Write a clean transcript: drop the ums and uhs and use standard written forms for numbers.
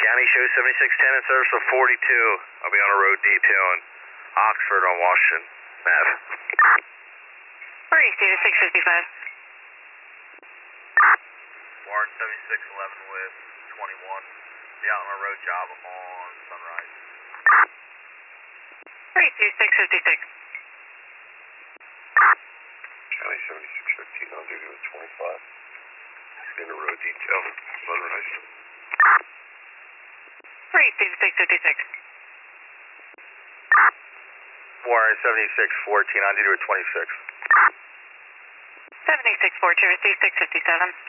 County show 7610 in service of 42. I'll be on a road detail in Oxford on Washington Ave. Where are you stated 655? Warren 7611 with 21. Be out on a road job on Sunrise. Where are you stated 656? County 7615 on duty with 25. In a road detail, Sunrise. Where are you stated 656? Warren 7614 on duty with 26. 7614, receive 657.